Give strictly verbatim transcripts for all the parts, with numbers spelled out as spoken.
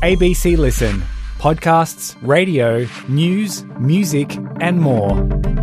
A B C Listen. Podcasts, radio, news, music and more.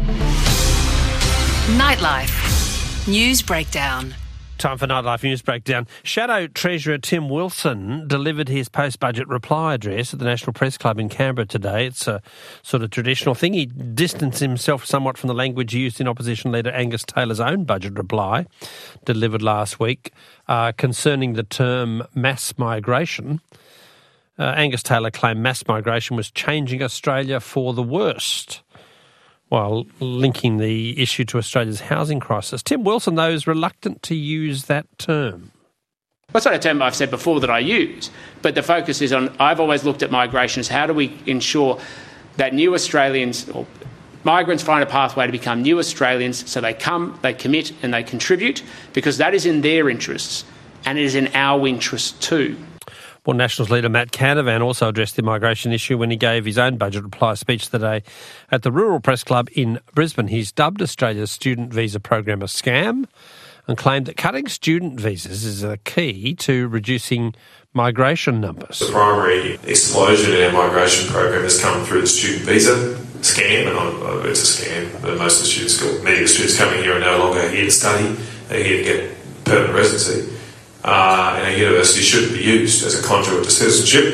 Nightlife. News Breakdown. Time for Nightlife News Breakdown. Shadow Treasurer Tim Wilson delivered his post-budget reply address at the National Press Club in Canberra today. It's a sort of traditional thing. He distanced himself somewhat from the language used in Opposition Leader Angus Taylor's own budget reply, delivered last week, uh, concerning the term mass migration. Uh, Angus Taylor claimed mass migration was changing Australia for the worst, while linking the issue to Australia's housing crisis. Tim Wilson, though, is reluctant to use that term. That's not a term I've said before that I use, but the focus is on, I've always looked at migration as how do we ensure that new Australians, or migrants find a pathway to become new Australians, so they come, they commit and they contribute, because that is in their interests and it is in our interests too. Well, Nationals leader Matt Canavan also addressed the migration issue when he gave his own budget reply speech today at the Rural Press Club in Brisbane. He's dubbed Australia's student visa program a scam and claimed that cutting student visas is a key to reducing migration numbers. The primary explosion in our migration program has come through the student visa scam, and I'm, it's a scam. Most of the students, many of the students coming here are no longer here to study, they're here to get permanent residency. Uh, and our university shouldn't be used as a conduit to citizenship.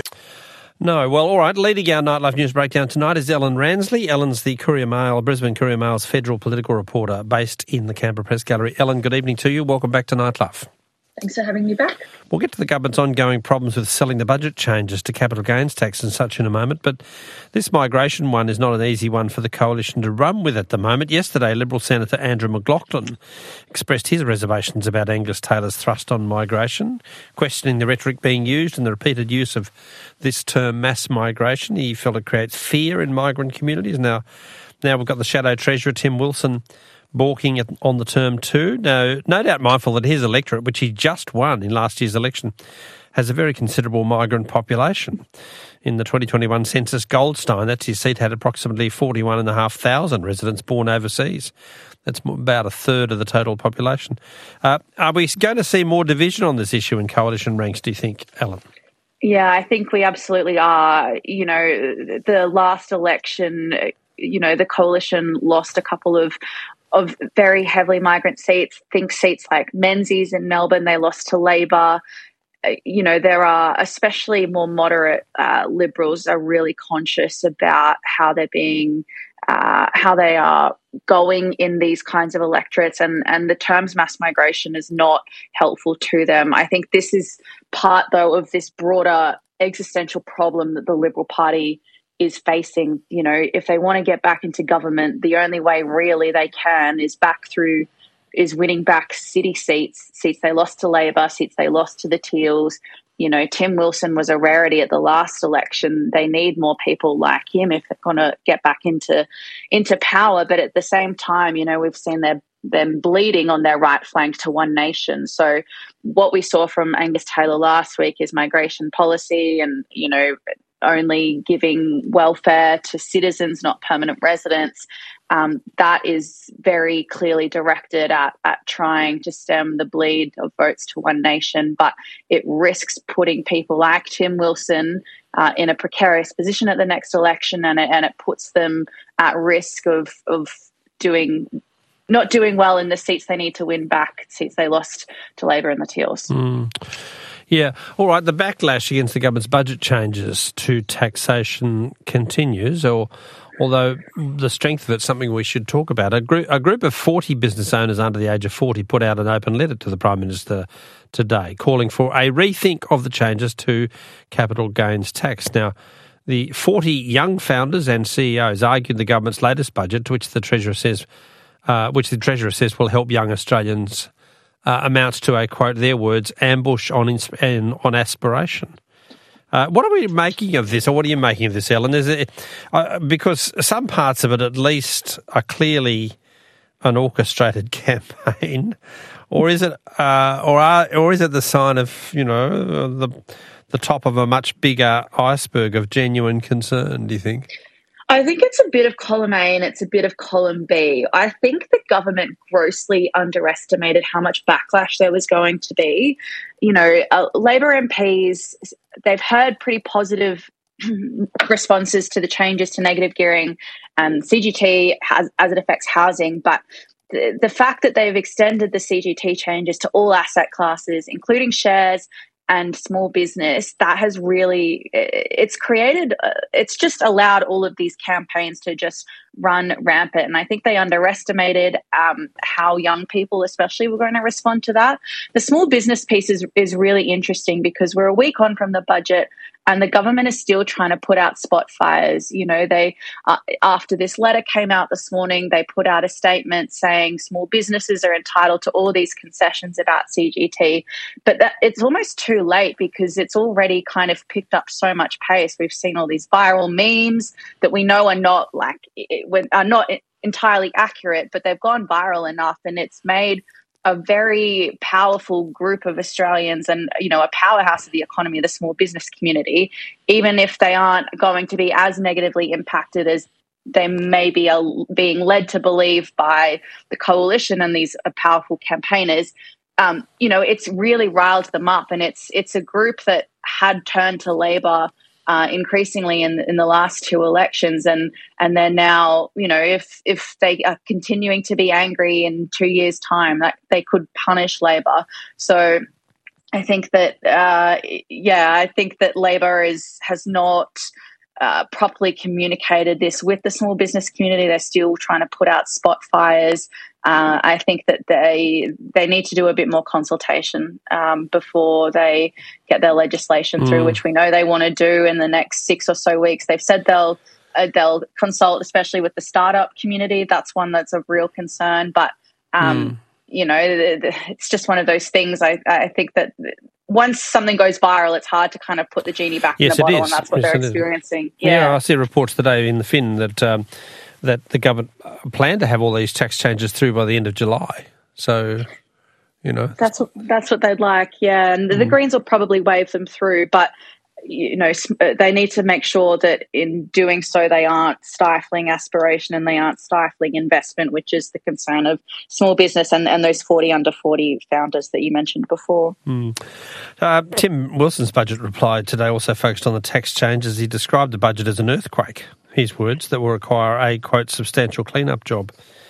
No, well, all right. Leading our Nightlife News Breakdown tonight is Ellen Ransley. Ellen's the Courier Mail, Brisbane Courier Mail's federal political reporter based in the Canberra Press Gallery. Ellen, good evening to you. Welcome back to Nightlife. Thanks for having me back. We'll get to the government's ongoing problems with selling the budget changes to capital gains tax and such in a moment, but this migration one is not an easy one for the coalition to run with at the moment. Yesterday, Liberal Senator Andrew McLaughlin expressed his reservations about Angus Taylor's thrust on migration, questioning the rhetoric being used and the repeated use of this term mass migration. He felt it creates fear in migrant communities. Now, now we've got the Shadow Treasurer, Tim Wilson, balking on the term too. No, no doubt mindful that his electorate, which he just won in last year's election, has a very considerable migrant population. In the twenty twenty-one census, Goldstein, that's his seat, had approximately forty-one thousand five hundred residents born overseas. That's about a third of the total population. Uh, are we going to see more division on this issue in coalition ranks, do you think, Ellen? Yeah, I think we absolutely are. You know, the last election, you know, the coalition lost a couple of of very heavily migrant seats. Think seats like Menzies in Melbourne, they lost to Labor. You know, there are, especially more moderate uh, Liberals are really conscious about how they're being, uh, how they are going in these kinds of electorates, and, and the terms mass migration is not helpful to them. I think this is part, though, of this broader existential problem that the Liberal Party is facing. You know, if they want to get back into government, the only way really they can is back through, is winning back city seats, seats they lost to Labor, seats they lost to the Teals. You know, Tim Wilson was a rarity at the last election. They need more people like him if they're going to get back into into power. But at the same time, you know, we've seen their, them bleeding on their right flank to One Nation. So what we saw from Angus Taylor last week is migration policy and, you know, only giving welfare to citizens, not permanent residents. Um, that is very clearly directed at, at trying to stem the bleed of votes to One Nation, but it risks putting people like Tim Wilson uh, in a precarious position at the next election, and it, and it puts them at risk of of doing not doing well in the seats they need to win back, seats they lost to Labor and the Teals. Mm. Yeah. All right. The backlash against the government's budget changes to taxation continues, or although the strength of it's something we should talk about. A group, a group of forty business owners under the age of forty put out an open letter to the Prime Minister today calling for a rethink of the changes to capital gains tax. Now, the forty young founders and C E Os argued the government's latest budget, to which the Treasurer says, uh, which the Treasurer says will help young Australians, Uh, amounts to a, quote, their words, ambush on insp- on aspiration. Uh, what are we making of this, or what are you making of this, Ellen? Is it, uh, because some parts of it at least are clearly an orchestrated campaign, or is it, uh, or are, or is it the sign of, you know, the the top of a much bigger iceberg of genuine concern, do you think? I think it's a bit of column A and it's a bit of column B. I think the government grossly underestimated how much backlash there was going to be. You know, uh, Labor M Ps, they've heard pretty positive responses to the changes to negative gearing and C G T has, as it affects housing, but the, the fact that they've extended the C G T changes to all asset classes, including shares and small business, that has really, it's created, it's just allowed all of these campaigns to just run rampant. And I think they underestimated um, how young people especially were going to respond to that. The small business piece is, is really interesting because we're a week on from the budget and the government is still trying to put out spot fires. You know, they, uh, after this letter came out this morning, they put out a statement saying small businesses are entitled to all these concessions about C G T. But that, it's almost too late because it's already kind of picked up so much pace. We've seen all these viral memes that we know are not like, are not entirely accurate, but they've gone viral enough and it's made a very powerful group of Australians and, you know, a powerhouse of the economy, the small business community, even if they aren't going to be as negatively impacted as they may be uh, being led to believe by the coalition and these uh, powerful campaigners. Um, you know, it's really riled them up and it's it's a group that had turned to Labor Uh, increasingly in in the last two elections, and and they're now, you know, if if they are continuing to be angry in two years' time, that they could punish Labor. So I think that, uh, yeah, I think that Labor is has not uh, properly communicated this with the small business community. They're still trying to put out spot fires. Uh, I think that they they need to do a bit more consultation um, before they get their legislation through, mm. which we know they want to do in the next six or so weeks. They've said they'll uh, they'll consult, especially with the startup community. That's one that's of real concern. But um, mm. you know, the, the, it's just one of those things. I I think that once something goes viral, it's hard to kind of put the genie back yes, in the bottle, and that's what yes, they're experiencing. Yeah. yeah, I see reports today in the Fin that. Um, that the government plan to have all these tax changes through by the end of July. So, you know. That's what, that's what they'd like, yeah. And mm. the Greens will probably wave them through, but, you know, they need to make sure that in doing so they aren't stifling aspiration and they aren't stifling investment, which is the concern of small business and, and those forty under forty founders that you mentioned before. Mm. Uh, Tim Wilson's budget reply today also focused on the tax changes. He described the budget as an earthquake, his words, that will require a, quote, substantial clean-up job.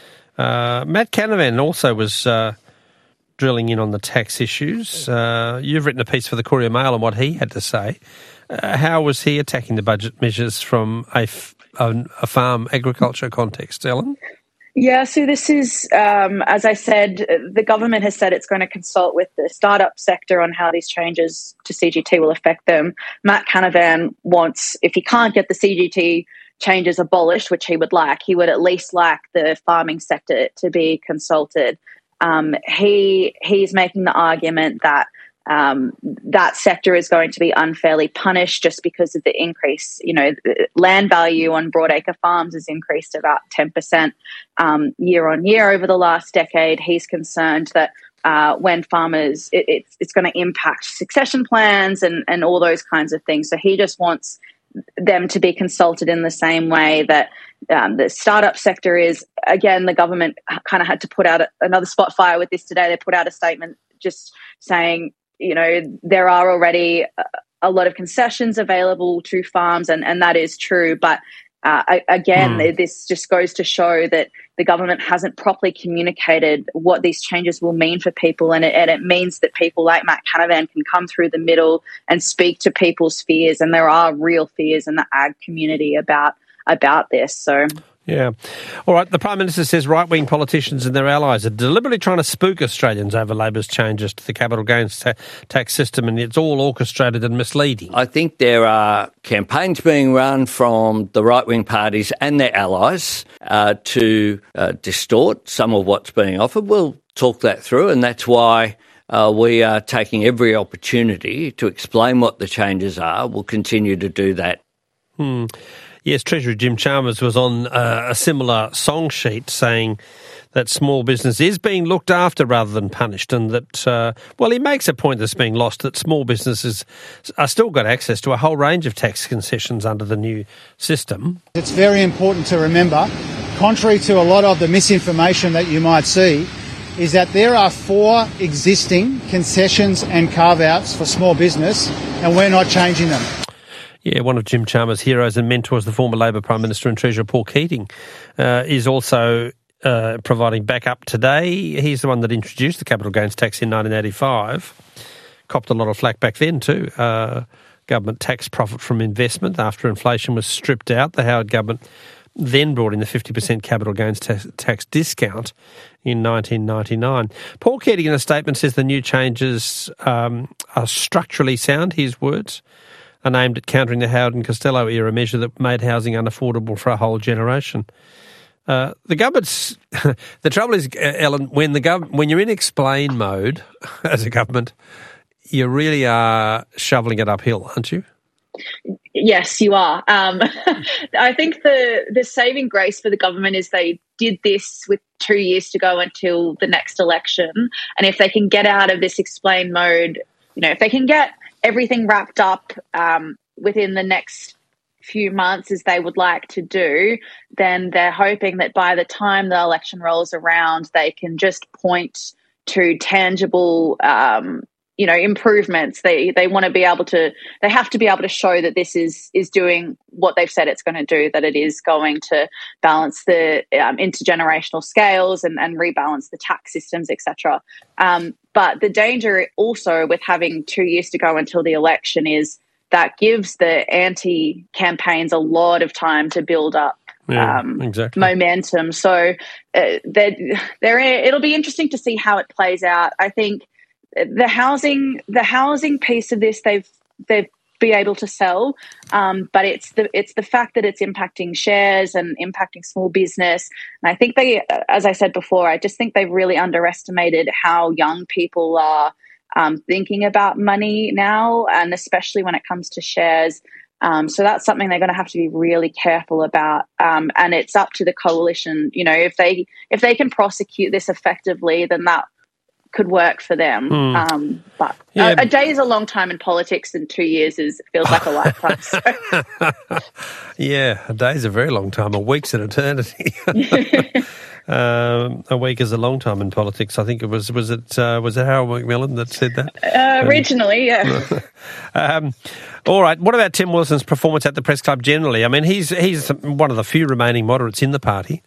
Uh, Matt Canavan also was uh, drilling in on the tax issues. Uh, you've written a piece for the Courier Mail on what he had to say. Uh, how was he attacking the budget measures from a, f- a, a farm agriculture context, Ellen? Yeah, so this is, um, as I said, the government has said it's going to consult with the startup sector on how these changes to C G T will affect them. Matt Canavan wants, if he can't get the C G T changes abolished, which he would like, he would at least like the farming sector to be consulted. Um, he he's making the argument that um, that sector is going to be unfairly punished just because of the increase. You know, the land value on broadacre farms has increased about ten percent um, year on year over the last decade. He's concerned that uh, when farmers, it, it's, it's going to impact succession plans and, and all those kinds of things. So he just wants them to be consulted in the same way that um, the startup sector is. Again, the government kind of had to put out a, another spot fire with this today. They put out a statement just saying, you know, there are already a, a lot of concessions available to farms, and, and that is true. But uh, I, again, mm. this just goes to show that the government hasn't properly communicated what these changes will mean for people, and it, and it means that people like Matt Canavan can come through the middle and speak to people's fears, and there are real fears in the ag community about about this. So. Yeah. All right. The Prime Minister says right-wing politicians and their allies are deliberately trying to spook Australians over Labor's changes to the capital gains ta- tax system, and it's all orchestrated and misleading. I think there are campaigns being run from the right-wing parties and their allies uh, to uh, distort some of what's being offered. We'll talk that through, and that's why uh, we are taking every opportunity to explain what the changes are. We'll continue to do that. Hmm. Yes, Treasurer Jim Chalmers was on uh, a similar song sheet saying that small business is being looked after rather than punished, and that, uh, well, he makes a point that's being lost, that small businesses are still got access to a whole range of tax concessions under the new system. It's very important to remember, contrary to a lot of the misinformation that you might see, is that there are four existing concessions and carve-outs for small business, and we're not changing them. Yeah, one of Jim Chalmers' heroes and mentors, the former Labor Prime Minister and Treasurer Paul Keating, uh, is also uh, providing backup today. He's the one that introduced the capital gains tax in nineteen eighty-five. Copped a lot of flack back then too. Uh, government tax profit from investment after inflation was stripped out. The Howard government then brought in the fifty percent capital gains tax, tax discount in nineteen ninety-nine. Paul Keating in a statement says the new changes um, are structurally sound, his words, and aimed at countering the Howard and Costello era measure that made housing unaffordable for a whole generation. Uh, the government's the trouble is, Ellen, when the gov- when you're in explain mode as a government, you really are shoveling it uphill, aren't you? Yes, you are. Um, I think the the saving grace for the government is they did this with two years to go until the next election, and if they can get out of this explain mode, you know, if they can get everything wrapped up um, within the next few months as they would like to do, then they're hoping that by the time the election rolls around, they can just point to tangible um you know, improvements. They they want to be able to, they have to be able to show that this is is doing what they've said it's going to do, that it is going to balance the um, intergenerational scales and, and rebalance the tax systems, et cetera. Um, but the danger also with having two years to go until the election is that gives the anti-campaigns a lot of time to build up yeah, um, exactly. momentum. So uh, they're, they're, it'll be interesting to see how it plays out. I think the housing, the housing piece of this, they've they've be able to sell, um, but it's the it's the fact that it's impacting shares and impacting small business. And I think they, as I said before, I just think they've really underestimated how young people are um, thinking about money now, and especially when it comes to shares. Um, so that's something they're going to have to be really careful about. Um, and it's up to the coalition. You know, if they if they can prosecute this effectively, then that could work for them. Mm. Um, but yeah. a, a day is a long time in politics, and two years is feels like a lifetime. So. Yeah, a day is a very long time. A week's an eternity. um, a week is a long time in politics. I think it was was it uh, was it Harold Macmillan that said that uh, originally. Um, yeah. um, all right. What about Tim Wilson's performance at the press club generally? I mean, he's he's one of the few remaining moderates in the party.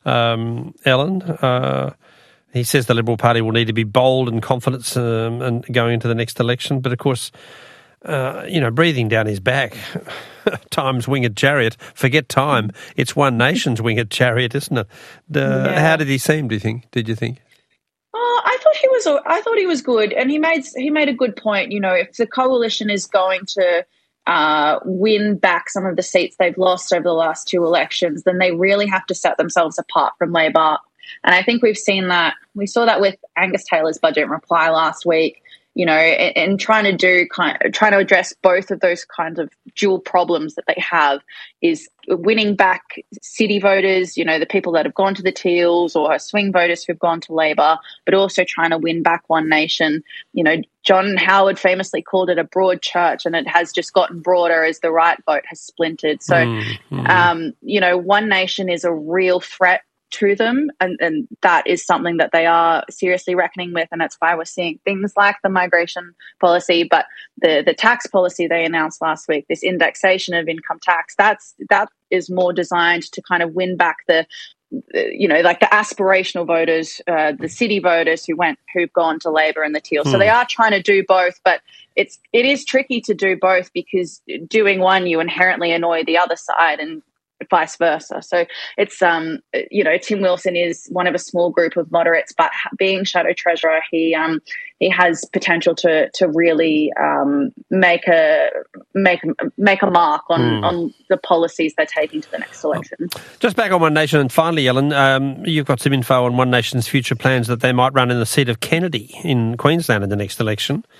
Um, Ellen. Uh, He says the Liberal Party will need to be bold and confident um, and going into the next election. But, of course, uh, you know, breathing down his back, time's winged chariot. Forget time. It's one nation's winged chariot, isn't it? Uh, yeah. How did he seem, do you think? Did you think? Oh, I thought he was I thought he was good. And he made, he made a good point. You know, if the coalition is going to uh, win back some of the seats they've lost over the last two elections, then they really have to set themselves apart from Labor. And I think we've seen that. We saw that with Angus Taylor's budget reply last week, you know, and, and trying to do kind of, trying to address both of those kinds of dual problems that they have is winning back city voters, you know, the people that have gone to the Teals, or swing voters who've gone to Labor, but also trying to win back One Nation. You know, John Howard famously called it a broad church, and it has just gotten broader as the right vote has splintered. So, mm-hmm. um, you know, One Nation is a real threat to them, and, and that is something that they are seriously reckoning with, and that's why we're seeing things like the migration policy, but the the tax policy they announced last week, this indexation of income tax, that's that is more designed to kind of win back the, you know, like the aspirational voters, uh, the city voters who went who've gone to Labor and the Teal. Hmm. So they are trying to do both, but it's it is tricky to do both, because doing one you inherently annoy the other side, and vice versa. So it's, um, you know, Tim Wilson is one of a small group of moderates, but being Shadow Treasurer, he um, he has potential to to really um, make a make make a mark on, mm. on the policies they're taking to the next election. Just back on One Nation, and finally, Ellen, um, you've got some info on One Nation's future plans that they might run in the seat of Kennedy in Queensland in the next election.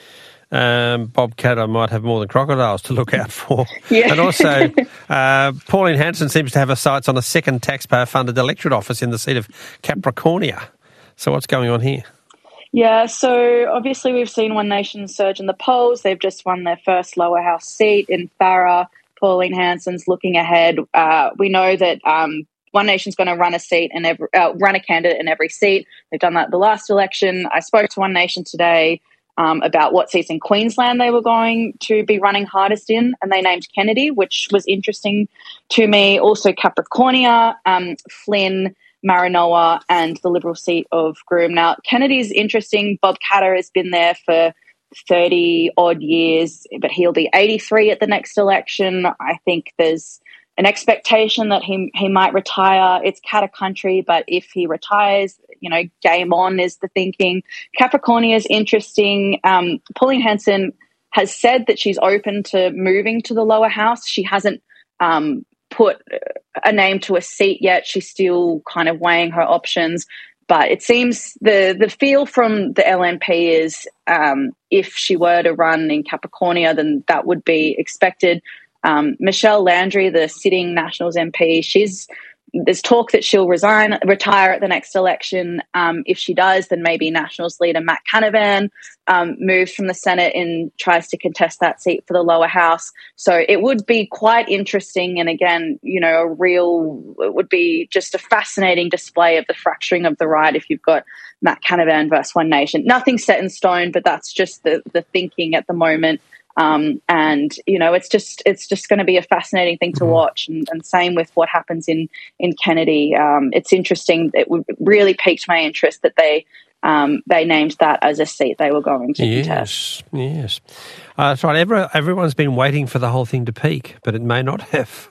Um, Bob Katter might have more than crocodiles to look out for. Yeah. And also, uh, Pauline Hanson seems to have her sights on a second taxpayer-funded electorate office in the seat of Capricornia. So what's going on here? Yeah, so obviously we've seen One Nation surge in the polls. They've just won their first lower house seat in Farrer. Pauline Hanson's looking ahead. Uh, we know that um, One Nation's going to run a seat and every, uh, run a candidate in every seat. They've done that the last election. I spoke to One Nation today um, about what seats in Queensland they were going to be running hardest in, and they named Kennedy, which was interesting to me. Also Capricornia, um, Flynn, Maranoa, and the Liberal seat of Groom. Now, Kennedy's interesting. Bob Katter has been there for thirty odd years, but he'll be eighty-three at the next election. I think there's an expectation that he he might retire. It's Katter country, but if he retires, you know, game on is the thinking. Capricornia is interesting. Um, Pauline Hanson has said that she's open to moving to the lower house. She hasn't um, put a name to a seat yet. She's still kind of weighing her options. But it seems the, the feel from the L N P is um, if she were to run in Capricornia, then that would be expected. Um, Michelle Landry, the sitting Nationals M P, she's there's talk that she'll resign, retire at the next election. Um, if she does, then maybe Nationals leader Matt Canavan um, moves from the Senate and tries to contest that seat for the lower house. So it would be quite interesting. And again, you know, a real, it would be just a fascinating display of the fracturing of the right if you've got Matt Canavan versus One Nation. Nothing set in stone, but that's just the, the thinking at the moment. Um, and, you know, it's just it's just going to be a fascinating thing to watch. And, and same with what happens in, in Kennedy. Um, it's interesting. It really piqued my interest that they um, they named that as a seat they were going to yes, contest. Yes, uh, that's right. Every, everyone's been waiting for the whole thing to peak, but it may not have.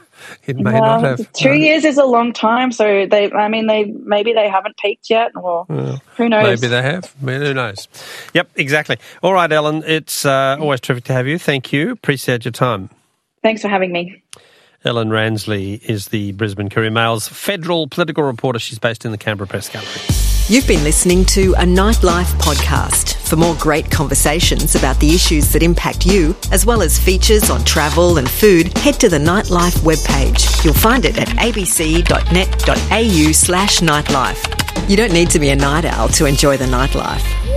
it may well, not have. Two no. years is a long time, so they. I mean, they maybe they haven't peaked yet, or well, who knows? Maybe they have. Maybe who knows? Yep, exactly. All right, Ellen. It's uh, always terrific to have you. Thank you. Appreciate your time. Thanks for having me. Ellen Ransley is the Brisbane Courier Mail's federal political reporter. She's based in the Canberra Press Gallery. You've been listening to a Nightlife podcast. For more great conversations about the issues that impact you, as well as features on travel and food, head to the Nightlife webpage. You'll find it at abc.net.au slash nightlife. You don't need to be a night owl to enjoy the nightlife.